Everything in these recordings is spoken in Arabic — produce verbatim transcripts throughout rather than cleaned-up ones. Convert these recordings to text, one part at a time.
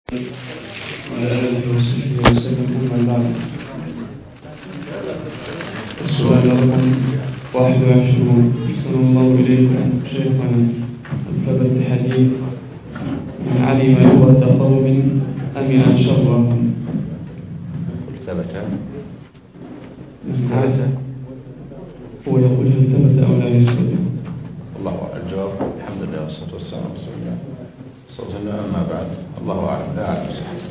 وعلى آله وصحبه وسلم. أما بعد، السؤال رقم واحد وعشرون. أحسن الله إليكم شيخنا، ثبت الحديث من علم لغة قوم أمن شرهم. ثبت ثبت هو يقول هل ثبت أو لا يثبت؟ الله أعلم. الجواب الحمد لله والصلاة والسلام على رسول الله صلى الله عليه وسلم. أما بعد، الله أعلم. لا أعلم صحته.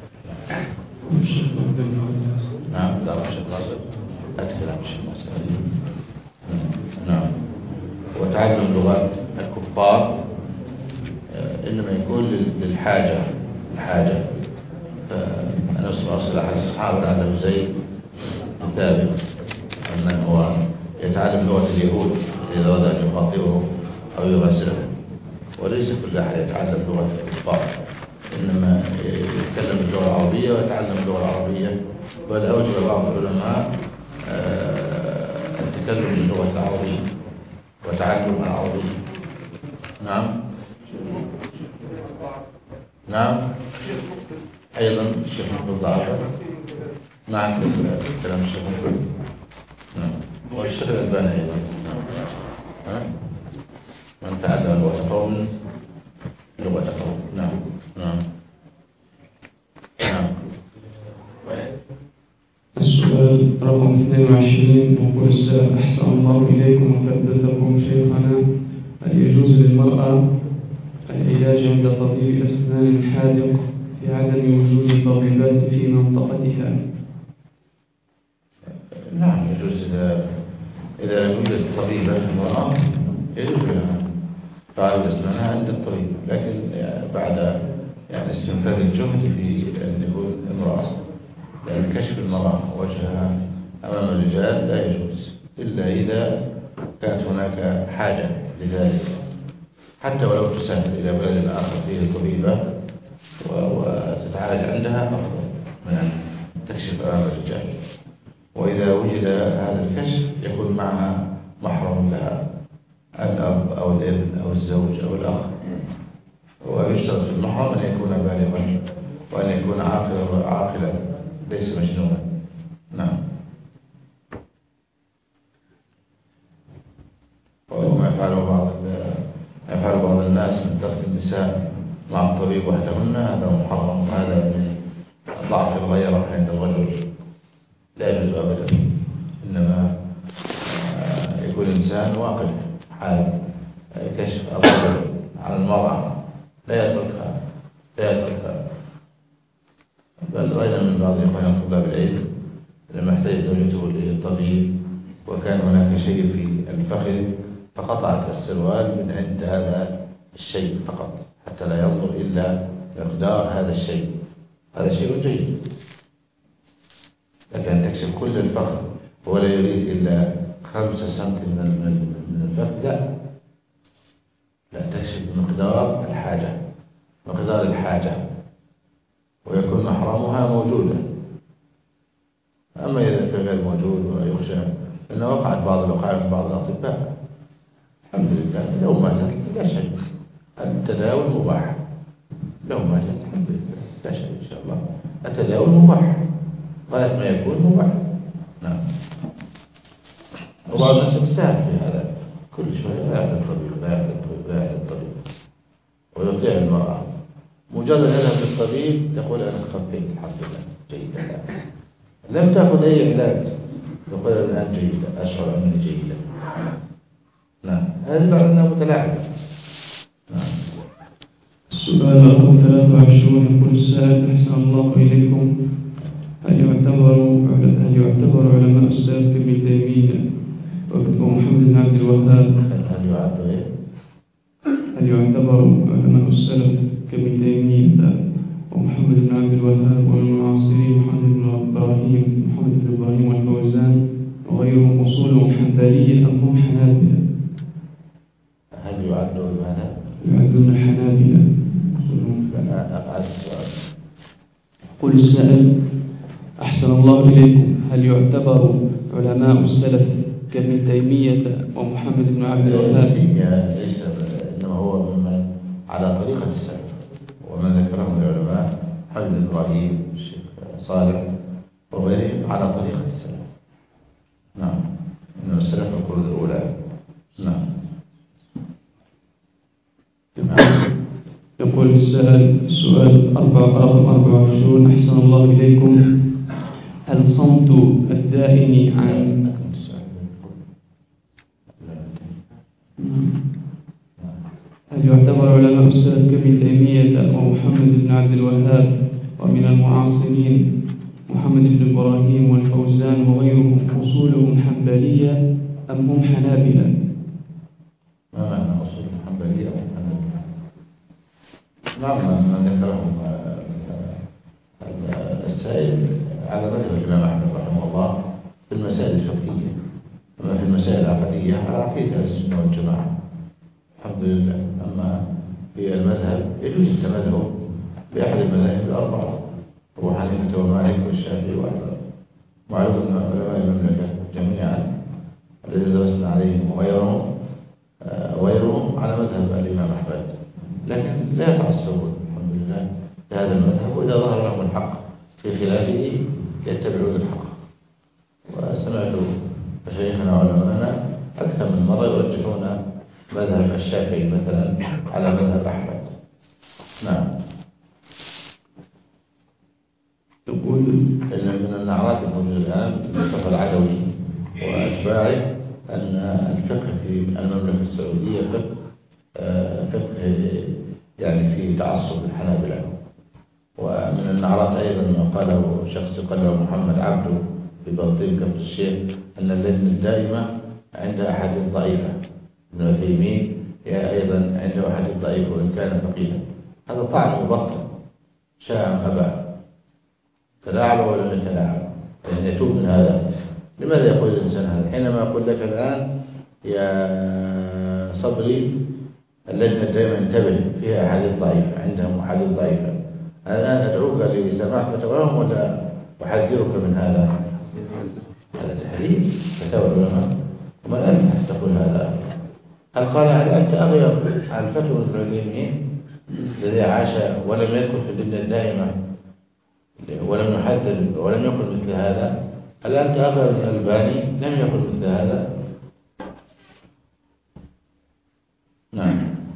نعم. لا أشهد ناصر أتكلم عن الشيء المسألة. نعم. وتعلم لغات الكفار إنما يكون للحاجة الحاجة فأنا أرسل أحد الصحابة على زيد بن ثابت أنه هو يتعلم لغة اليهود إذا أراد أن يخاطبه أو يغسله، وليس كل أحد يتعلم لغة الكفار، إنما يتكلم اللغة العربية ويتعلم اللغة العربية. بل أوجب بعض العلماء التكلم باللغة العربية وتعلم العربية. نعم نعم. أيضا الشيخ مقبل ضعفه معك كلام الشيخ مقبل. نعم. والشيخ الألباني أيضا. نعم. من تعلم لغة قوم لغة قوم. نعم نعم نعم. السؤال رقم اثنين وعشرين. يقول السلام أحسن الله إليكم وثبتكم شيخنا، هل يجوز للمرأة العلاج عند طبيب أسنان حاذق في عدم وجود طبيبات في منطقتها؟ نعم يجوز. إذا إذا لم يوجد طبيبة المرأة يجوز لها تعالج أسنانها عند الطبيب، لكن بعد يعني استنفاذ الجهد في أن يكون امرأة، لأن كشف المرأة وجهها أمام الرجال لا يجوز إلا إذا كانت هناك حاجة لذلك، حتى ولو تسافر إلى بلد آخر فيه طبيبة وتتعالج عندها أفضل من أن تكشف أمام الرجال. وإذا وجد هذا الكشف يكون معها محرم لها، الأب أو الابن أو الزوج أو الأخ. ويشترط في المحرم أن يكون بالغا وأن يكون عاقلا عاقلا ليس مجنونا. نعم. وما يفعله بعض يفعل بعض الناس من ترك النساء مع الطبيب وحدهن هذا محرم، وهذا من ضعف الغيرة عند الرجل، لا يجوز أبدا. إنما يكون الإنسان واقف حال كشف الرجل على المرأة لا يتركها لا يتركها بل رأينا من بعض إخواننا طلاب العلم لما احتاج زوجته للطبيب وكان هناك شيء في الفخذ فقطعت السروال من عند هذا الشيء فقط حتى لا ينظر إلا مقدار هذا الشيء. هذا شيء جيد، لكن تكشف كل الفخذ ولا يريد إلا خمسة سنتي من الفخذ، لا لا تكشف بمقدار الحاجة مقدار الحاجة ويكون محرمها موجودا. أما إذا كان غير موجود ويخشى أنه وقعت بعض الوقائع من بعض الأطباء، الحمد لله لو ماتت لا شيء، التداول مباح. لو ماتت الحمد لله لا شيء إن شاء الله، التداول مباح غاية ما يكون مباح. نعم. وبعض الناس يستهل في هذا، كل شوية لا يحدث الطبيب لا يحدث الطبيب لا يحدث الطبيب ويطيع المرأة. مجرد يذهب للطبيب تقول أنا خفيت الحمد لله جيدة، لم تأخذ أي علاج تقول الآن جيدة أشعر أني جيدة. نعم. هذه بعض أنها متلاعبة. نعم. السؤال رقم ثلاثة وعشرون. يقول السائل أحسن الله إليكم، هل يعتبر هل يعتبر علماء السلف كابن تيمية ومحمد بن عبد الوهاب هل يعتبر إيه؟ هل يعتبر علماء السلف كابن تيمية ومحمد بن عبد الوهاب والمعاصرين محمد بن إبراهيم محمد بن إبراهيم والفوزان وغيرهم أصولهم حنبلية أم هم حنابلة؟ هل يعدون ماذا؟ يعدون حنابلة. يقول السائل أحسن الله إليكم، هل يعتبر علماء السلف كابن تيمية ومحمد بن عبد الوهاب؟ ليس، إنما هو ممن على طريقة السلف ومن ذكرهم العلماء إبراهيم والشيخ صالح وغيرهم على طريقة السلف. نعم، إنه السلف القرون الأولى. نعم. يقول السائل السؤال رقم أربعة وعشرون: أحسن الله إليكم، هل صمت الدائن عن هل يعتبر علماء السلف كابن تيمية ومحمد بن عبد الوهاب ومن المعاصرين محمد بن إبراهيم والفوزان وغيرهم أصولهم حنبلية أم هم حنابلة؟ ما معنى أصول الحنبلية أم حنابلة؟ نعم، ما ذكرهم السائل على مذهب الإمام أحمد رحمه الله في المسائل الفقهية، أما في المسائل العقدية على عقيدة أهل السنة والجماعة الحمد لله. أما في المذهب يجوز التمذهب بأحد المذاهب الأربعة، أبو حنيفة ومالك والشافعي وأحمد، معلوم أن علماء المملكة جميعا الذين درسنا عليهم وغيرهم وغيرهم على مذهب الإمام أحمد، لكن لا يتعصبون الحمد لله لهذا المذهب، وإذا ظهر لهم الحق في خلافه يتبعون الحق. وسمعت مشايخنا وعلماءنا أكثر من مرة يرجحون مذهب الشافعي مثلا على مذهب أحمد. نعم. تقول إن من النعرات الموجودة الآن مصطفى العدوي وأتباعه أن الفقه في المملكة السعودية فقه فقه يعني في تعصب الحنابلة. ومن النعرات أيضا ما قاله شخص قاله محمد عبده في بلطيم كفر الشيخ أن اللجنة الدائمة عند أحاديث ضعيفة، ابن عثيمين أيضا عنده أحاديث ضعيفة وإن كان فقيها. هذا طعن مبطل شاء أم أبى، تلاعب ولم يتلاعب، يعني يتوب من هذا. لماذا يقول الإنسان هذا حينما يقول لك الآن يا صبري اللجنة الدائمة انتبه فيها أحاديث ضعيفة، عندهم أحاديث ضعيفة، الآن أدعوك لسماع فتواهم ولا أحذرك من هذا؟ هذا تحريم فتاوى العلماء. وما أنت تقول هذا؟ هل قال هل أنت أغير عن فتوى ابن عثيمين الذي عاش ولم يدخل في اللجنة الدائمة ولم يحذر ولم يقل مثل هذا؟ هل أنت أغير من الألباني لم يقل مثل هذا؟ نعم.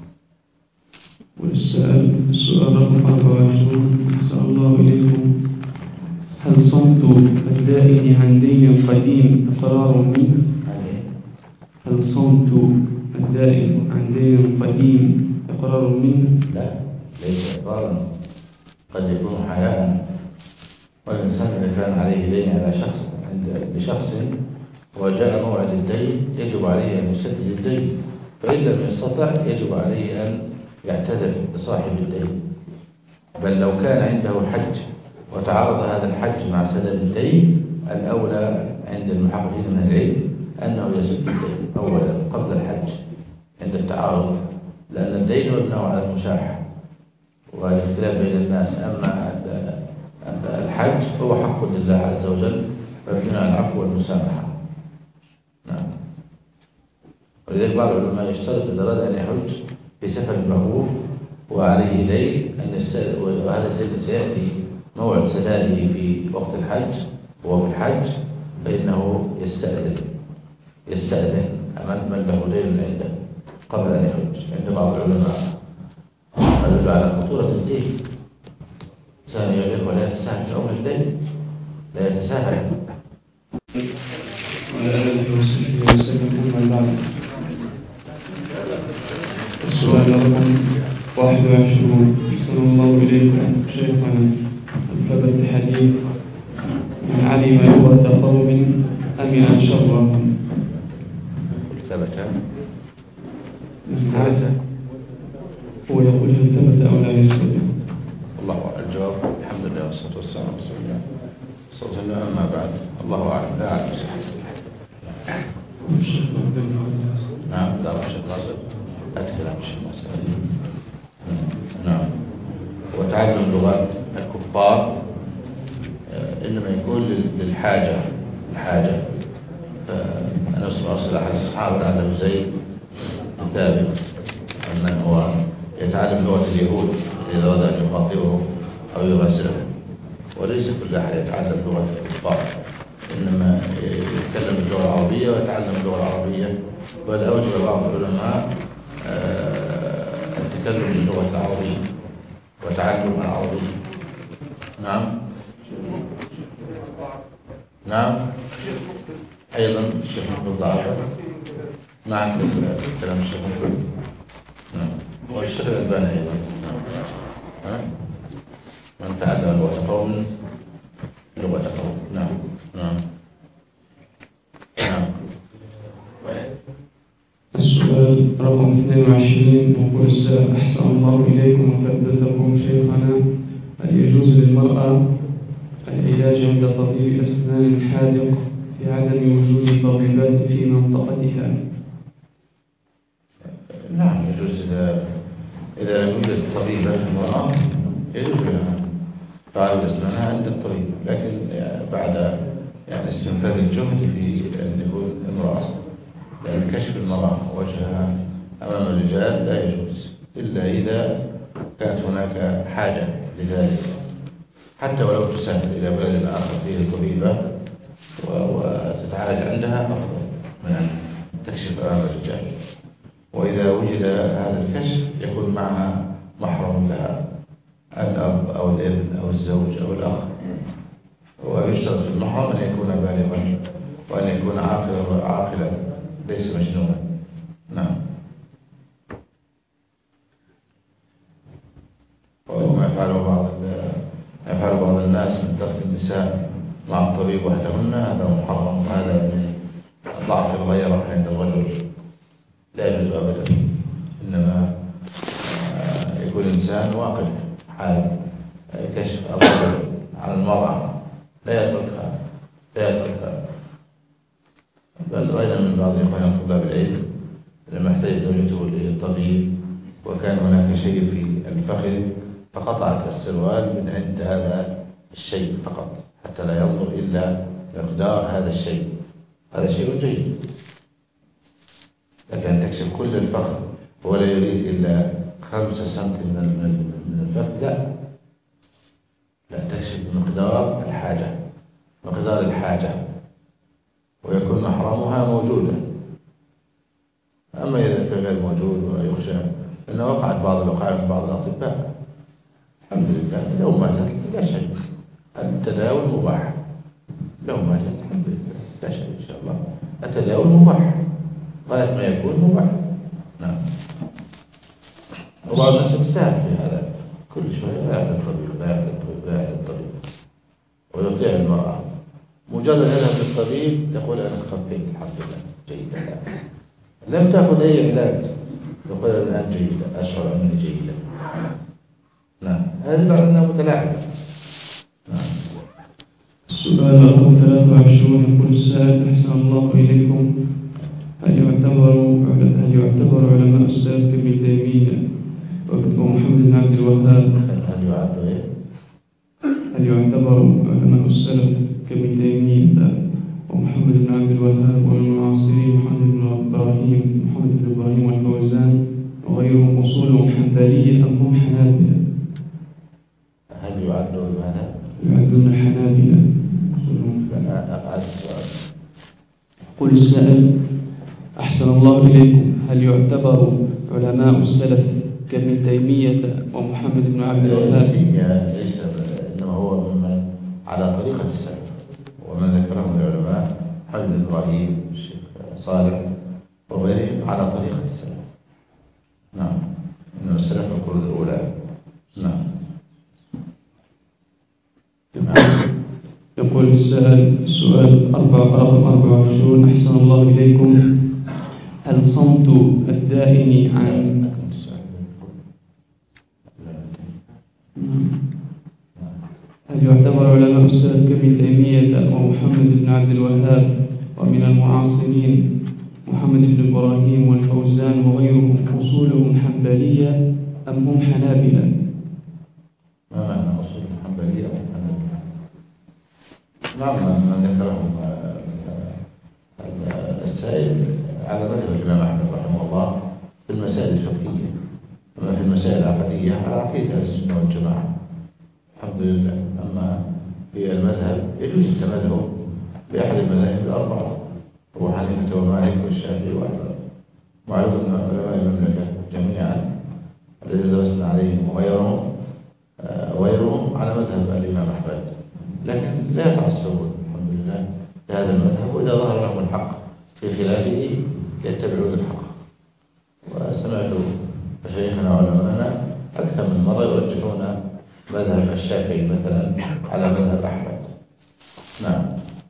والسؤال السؤال رقم أربعة وعشرون: أحسن الله إليكم، هل صمت الدائن عن دين قديم إقرار منه؟ هل صمت الدائن عن دين قديم إقرار منه؟ لا، ليس إقرارا، قد يكون حياء. والإنسان إذا كان عليه دين على شخص عند لشخص وجاء موعد الدين يجب عليه أن يسدد الدين، فإن لم يستطع يجب عليه أن يعتذر لصاحب الدين. بل لو كان عنده حج وتعارض هذا الحج مع سدد الدين، الأولى عند المحققين من العلم أنه يسد الدين أولا قبل الحج عند التعارض، لأن الدين مبني على المشاحة والاختلاف بين الناس. أما الحج هو حق لله عز وجل مبني على العفو والمسامحة. نعم. ولذلك بعض العلماء يشترط إذا أراد أن يحج في سفر مأمور وعليه دين أن يستأذن، وهذا الدين سيأتي موعد سداده في وقت الحج وهو في الحج، فإنه يستأذن يستأذن أمام من له دين عنده قبل أن يحج. عند بعض العلماء هذا يدل على خطورة الدين. ثاني يقول ولا يتساهل في أمر الدين، لا يتساهل. السؤال رقم واحد وعشرون: أحسن الله إليكم شيخنا، ثبت حديث من علم لغة قوم أمن شرهم؟ ثبت ثبت هو يقول هل ثبت أو لا يثبت؟ الله الجواب الحمد لله والصلاة والسلام على رسول الله صلى الله عليه وسلم. أما بعد، الله أعلم، لا أعلم صحته. نعم، لا الشيخ ناصر أتكلم عن الشيخ ناصر. نعم. وتعلم لغات الكفار إنما يكون للحاجة الحاجة فأنا أرسل أحد الصحابة لعله زيد بن ثابت أنه هو يتعلم لغة اليهود إذا أراد أن يخاطبهم أو يغسلهم، ليس كل أحد يتعلم لغة الكفار، إنما يتكلم اللغة العربية ويتعلم اللغة العربية. بل أوجب بعض العلماء التكلم باللغة العربية وتعلم العربية. نعم نعم أيضا الشيخ مقبل ضعفه معك كلام الشيخ مقبل. نعم والشيخ الألباني أيضا. نعم من تعلم لغة قوم لغة قوم. نعم نعم نعم. السؤال رقم اثنين وعشرين يقول السائل: أحسن الله إليكم وثبتكم شيخنا، هل يجوز للمرأة العلاج عند طبيب أسنان حاذق في عدم وجود طبيبات في منطقتها؟ نعم يجوز. إذا إذا لم يوجد طبيبة المرأة يجوز لها تعالج أسنانها عند الطبيب، لكن بعد يعني استنفاذ الجهد في أن يكون امرأة، لأن كشف المرأة وجهها أمام الرجال لا يجوز إلا إذا كانت هناك حاجة لذلك، حتى ولو تسافر إلى بلد آخر فيه طبيبة وتتعالج عندها أفضل من أن تكشف أمام الرجال. وإذا وجد هذا الكشف يكون معها محرم لها، الأب أو الابن أو الزوج أو الأخ. ويشترط في المحرم أن يكون بالغا وأن يكون عاقلا عاقلا ليس مجنونا. نعم. وما يفعله بعض يفعل بعض الناس من ترك النساء مع الطبيب وحدهن هذا محرم، وهذا من ضعف الغيرة عند الرجل، لا يجوز أبدا. إنما يكون الإنسان واقف حال كشف الرجل على المرأة لا يتركها لا يتركها بل رأينا من بعض إخواننا طلاب العلم لما احتاج زوجته للطبيب وكان هناك شيء في الفخذ فقطعت السروال من عند هذا الشيء فقط حتى لا ينظر إلا مقدار هذا الشيء. هذا شيء جيد، لكن أن تكشف كل الفخذ ولا يريد إلا خمسة سنتي من الفخذ، لا لا تكشف بمقدار الحاجة مقدار الحاجة ويكون محرمها موجودا. أما إذا كان غير موجود ويخشى أنه وقعت بعض الوقائع من بعض الأطباء، الحمد لله لو ماتت لا شيء، التداول مباح. لو ماتت الحمد لله لا شيء إن شاء الله، التداول مباح غاية ما يكون مباح. نعم. وبعض الناس يتساهل في هذا، كل شوية لا يحدث الطبيب لا يحدث الطبيب لا يحدث الطبيب ويطيع المرأة. مجرد أنها للطبيب تقول أنا خفيت الحمد لله جيدة، لم تأخذ أي علاج تقول الآن جيدة أشعر أنني جيدة. نعم هذا بعد أنه متلاعب. نعم. السؤال رقم ثلاثة وعشرين يقول السائل: أحسن الله إليكم، هل يعتبر هل يعتبر علماء السلف كابن تيمية ومحمد بن عبد الوهاب هل يعتبر إيه؟ هل يعتبر علماء السلف كابن تيمية ومحمد بن عبد الوهاب ومن المعاصرين محمد بن إبراهيم محمد بن إبراهيم والفوزان وغيرهم أصولهم حنبلية أم هم حنابلة؟ هل يعدون ماذا؟ يعدون حنابلة. أقعد السؤال. قل السائل: أحسن الله إليكم، هل يعتبر علماء السلف كابن تيمية ومحمد بن عبد الوهاب؟ ليس، إنما هو ممن على طريقة السلف، ومن ذكرهم العلماء محمد بن إبراهيم الشيخ صالح وغيرهم على طريقة السلف. نعم، إنما السلف القرون الأولى. نعم. يقول السائل السؤال أربعة رقم أربعة وعشرون: أحسن الله إليكم، هل صمت الدائن عن هل يعتبر علماء السلف كابن تيمية ومحمد بن عبد الوهاب ومن المعاصرين محمد بن إبراهيم والفوزان وغيرهم أصولهم حنبلية أم هم حنابلة؟ ما معنى أصولهم حنبلية أم حنابلة؟ نعم، من ذكرهم السائل على مذهب الإمام أحمد رحمه الله في المسائل الفقهية، أما في المسائل العقدية على عقيدة السنة والجماعة الحمد لله. أما في المذهب يجوز التمذهب بأحد المذاهب الأربعة، أبو حنيفة ومالك والشافعي وأحمد. معلوم أن علماء المملكة جميعا الذين درسنا عليهم وغيرهم وغيرهم على مذهب الإمام أحمد، لكن لا يتعصبون الحمد لله لهذا المذهب، وإذا ظهر لهم الحق في خلافه يتبعون الحق. وسمعت مشايخنا وعلماءنا أكثر من مرة يرجحون مذهب الشافعي مثلا على مذهب أحمد. نعم.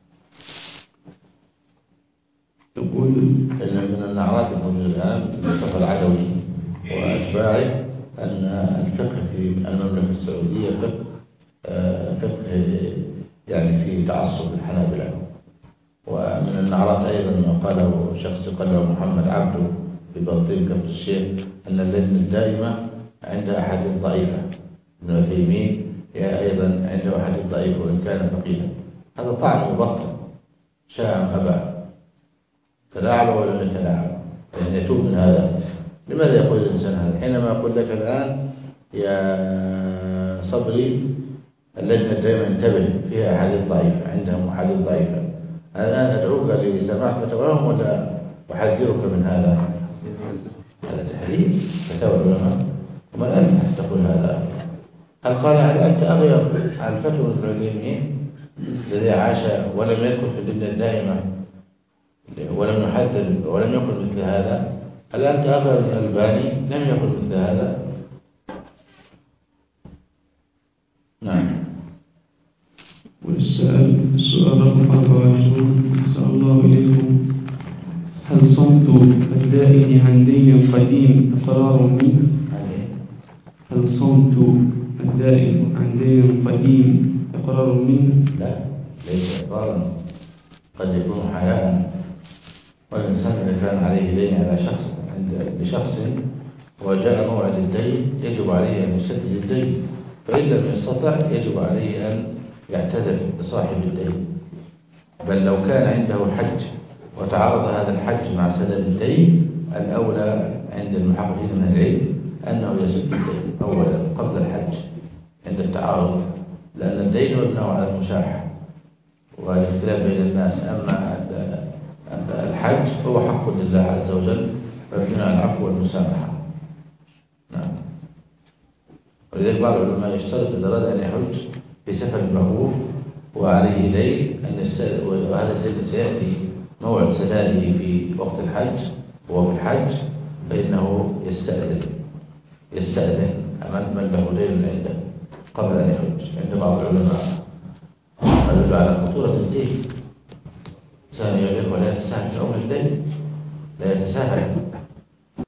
يقول إن من النعرات الموجودة الآن مصطفى العدوي وأتباعه أن الفقه في المملكة السعودية فقه فقه يعني في تعصب الحنابلة. ومن النعرات أيضا ما قاله شخص قاله محمد عبده في بلطيم كفر الشيخ أن اللجنة الدائمة عند أحاديث ضعيفة. ابن عثيمين أيضا عنده أحاديث ضعيفة وإن كان فقيها. هذا طعن مبطل شاء أم أبى، تلاعب ولا لم يتلاعب، يعني يتوب من هذا. لماذا يقول الإنسان هذا حينما أقول لك الآن يا صبري اللجنة دائما انتبه فيها أحاديث ضعيفة، عندهم أحاديث ضعيفة. أنا الآن أدعوك لسماع فتواهم ولا أحذرك من هذا؟ هذا تحريم فتاوى العلماء. وما أنت تقول هذا؟ هل قال هل أنت أغير عن فتوى ابن عثيمين الذي عاش ولم يدخل في اللجنة الدائمة ولم يحذر ولم يقل مثل هذا؟ هل أنت أغير من الألباني لم يقل مثل هذا؟ نعم. والسؤال السؤال رقم أربعة وعشرون أحسن الله إليكم: هل صمت الدائن عن دين قديم إقرار منه؟ هل صمت الدائن عن دين قديم إقرار منه؟ لا، ليس إقرارا، قد يكون حياء. والإنسان إذا كان عليه دين على شخص عند لشخص وجاء موعد الدين يجب عليه أن يسدد الدين، فإن لم يستطع يجب عليه أن يعتذر لصاحب الدين. بل لو كان عنده حج وتعارض هذا الحج مع سدد الدين الأولى عند المحققين من العلم أنه يسد الدين أولا قبل الحج عند التعارض، لأن الدين مبني على المشاحة والاختلاف بين الناس. أما الحج هو حق لله عز وجل مبني على العفو والمسامحة. نعم. ولذلك بعض العلماء يشترط إذا أراد أن يحج في سفر المغفور وعليه دين أن يستأذن، وهذا الدين سيأتي موعد سداده في وقت الحج وهو في الحج، فإنه يستأذن يستأذن أمام من له دين عنده قبل أن يحج. عند بعض العلماء هذا يدل على خطورة الدين. إنسان يغير ولا يتساهل في أمر الدين، لا يتساهل